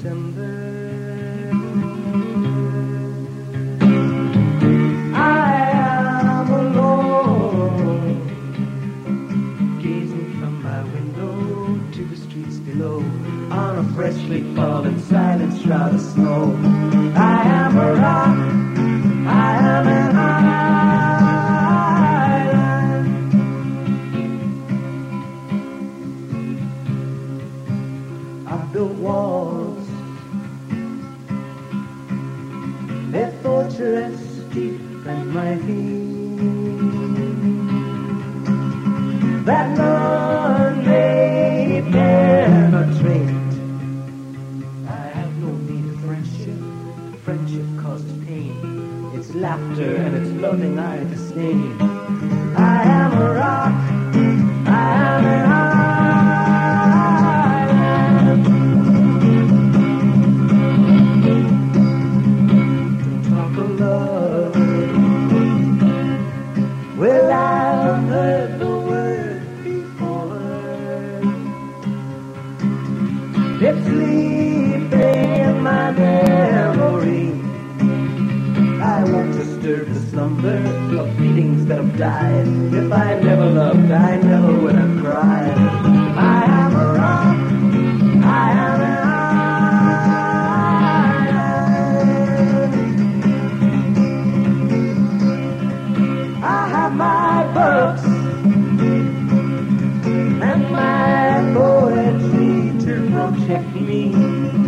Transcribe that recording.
December. I am alone, gazing from my window to the streets below, on a freshly fallen silent shroud of snow. I am a rock, I am an island. I built walls, their fortress deep and mighty, that none may penetrate. I have no need of friendship. Friendship causes pain. It's laughter and it's loving I disdain. I am a rock, I am an island. Don't talk of love. Well, I've heard the word before. It's sleeping in my memory. I won't disturb the slumber of feelings that have died. If I never loved, I never would have cried. I am a rock, I am an island. I have my books and my poetry to protect me.